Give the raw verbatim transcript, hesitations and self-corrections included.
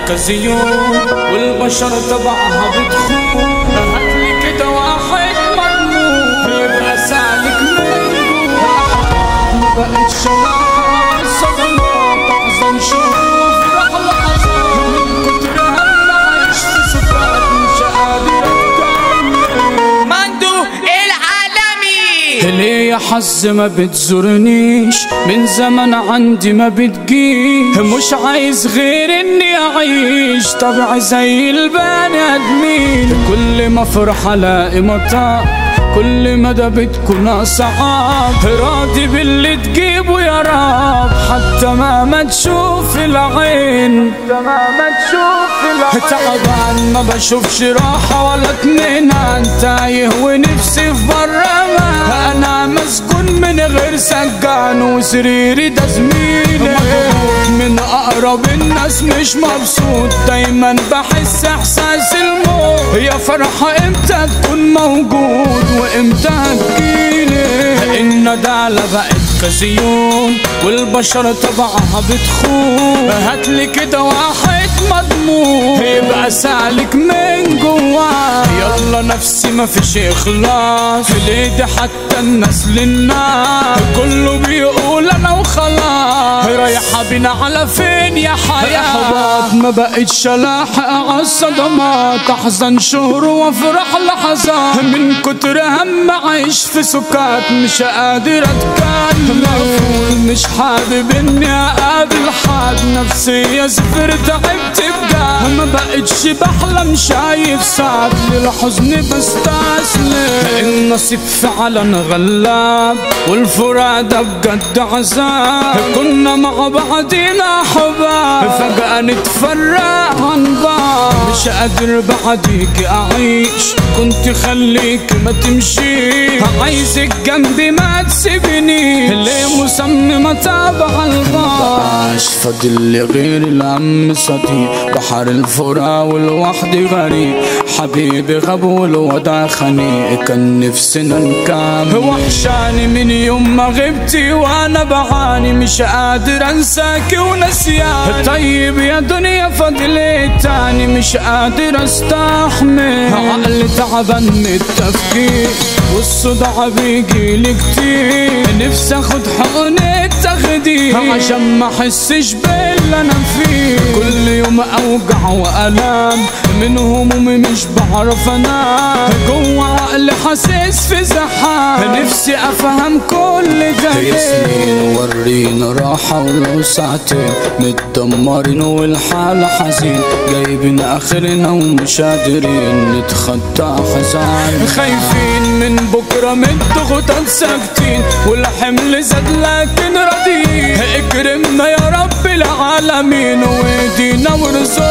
كزيون والبشر تبعها بتخون. هاتلي كده واحد مضمون يبقى سالك من جوا. ما بقتش شلاحة الصدمات أحزن شوف فرح لحظات من كتر هم عايش في سكات مش قادر أتكلم. مندو العالمي ليه يا حظ ما بتزورنيش من زمن عندي ما بتجيش. مش عايز غير اني اعيش طبيعي زي البني ادمين. كل ما افرح الاقي مطار كل مدى بتكون اصعب. راضي باللي تجيبه يا رب حتى ما ما تشوف العين. حتى ما ما تشوف العين. تعبان ما بشوفش راحة ولا اتنين. تايه ونفسي في برا ما انا مسكون من غير سجان وسريري ده زميلي. من اقرب الناس مش مبسوط دايما بحس احساس الموت. يا فرحة امتى تكون موجود وامتى هتجيلي. الندالة بقت كزيون والبشر تبعها بتخون. هاتلي كده واحد مضمون يبقى سالك من جوا. يلا نفسي ما فيش اخلاص في ايدي حتى الناس للناس. كله بيقول انا وخلاص رايحة بينا على فين يا حياة. احباط ما بقتش الاحق عالصدمات. احزن شهور وافرح لحظات من كتر هم عايش في سكات مش قادر اتكلم. مش حابب اني اقابل حد نفسية صفر تعبت بجد. ما بقتش بحلم شايف سعد للحزن بستسلم. النصيب فعلا غلاب والفراق ده بجد عذاب. كنا مع بعضينا حباب فجأة نتفرق عن بعض. مش قادر بعديك اعيش كنت خليك ما تمشي. عايزك جنبي ما تسيبني ليه مصممة تابع البعض. مبقاش فاضل لي غير العم صديق. بحر الفرا والوحدي غريب. حبيبي غاب والوضع خنيق كان نفسنا نكمل. وحشاني من يوم ما غبتي وانا بعاني مش قادر انساكي ونسياني. طيب يا دنيا فاضل ايه تاني مش قادر استحمل. عقلي تعبان من التفكير والصداع بيجيلي كتير. نفسي اخد حقنة تخدير عشان ما احسش باللي انا فيه. كل يوم اوجع والام من همومي مش بعرف انام. جوه عقلي حاسس في زحام نفسي افهم كل ده. يا سنين ورينا راحة ولو ساعتين متدمرين والحالة حزين. جايبين اخرنا ومش قادرين نتخطى حزان. خايفين من بكرة من ضغوطات ساكتين والحمل زاد لكن راضيين. اكرمنا يا رب العالمين وايدينا ورزقنا